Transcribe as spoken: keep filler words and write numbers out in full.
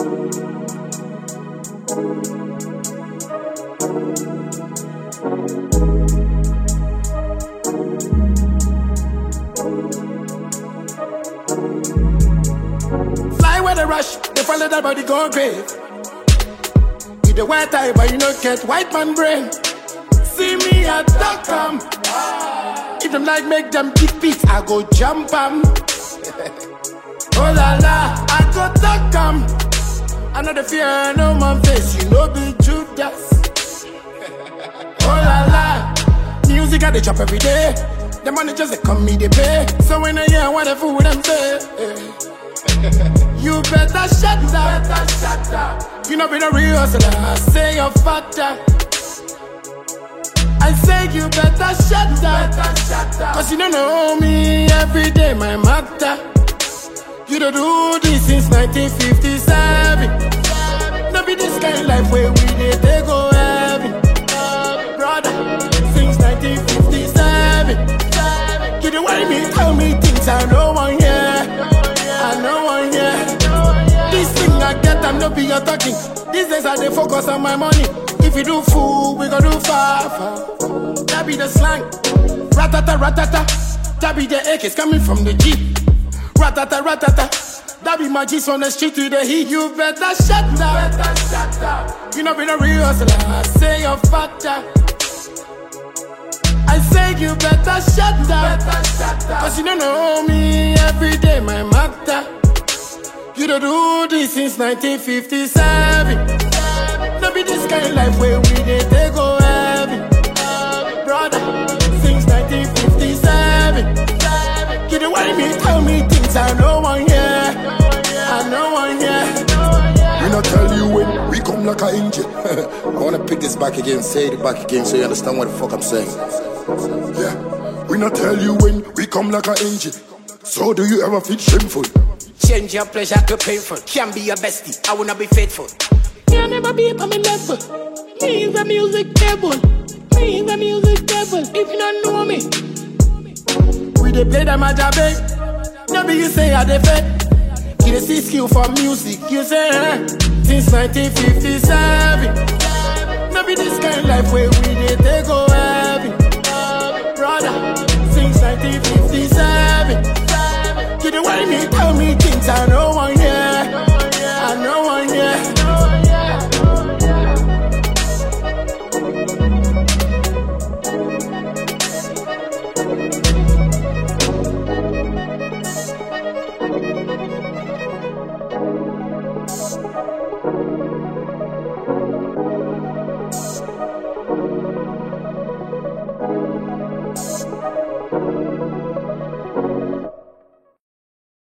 Fly with the rush, they follow that body go grave. With the white eye, but you don't get white man brain. See me at Duckham. If them like make them kick beats, I go jump 'em. Oh la la, I go Duckham. I know the fear, no man face, you know be Judas. Oh la la, music I they chop every day. The money just they come me they pay. So when I hear what the fool them say, you better shut up, better shut up. You know be the real hustler, I say you're fatter. I say you better shut up, better shut up. Cause you don't know me every day, my matter. You don't do this since nineteen fifty-seven. No be this kind of life where we did they go heavy. Brother, since nineteen fifty-seven. You don't worry me, tell me things I know one here. I know one here. This thing I get, I'm not be your talking. These days I they focus on my money. If you do fool, we gon' do far, far. That be the slang. Ratata, ratata. That be the A Ks coming from the Jeep. Ratata, ratata. That be my G's on the street with the heat. You better shut up, better shut up. You know be the real hustler, I say you're fatter. I say you better shut up, better shut up. Cause you don't know me every day, my matter. You don't do this since nineteen fifty-seven. No be this kind of life where we did they go heavy. Brother, since nineteen fifty-seven. You don't worry me, tell me things I know one here. I know one here. We not tell you when we come like an engine. I wanna pick this back again, say it back again so you understand what the fuck I'm saying. Yeah, we not tell you when we come like an engine. So do you ever feel shameful? Change your pleasure to painful. Can be your bestie, I wanna be faithful. You'll never be on my level. Me is a music devil. Me is a music devil. If you don't know me, we dey play them at a babe. No be you say I dey fake. You dey see skill for music. You say eh? Since nineteen fifty-seven. No be this kind of life where we dey they go heavy. Brother, since nineteen fifty-seven. You don't worry me, tell me things I know one here. I know one here. Thank you.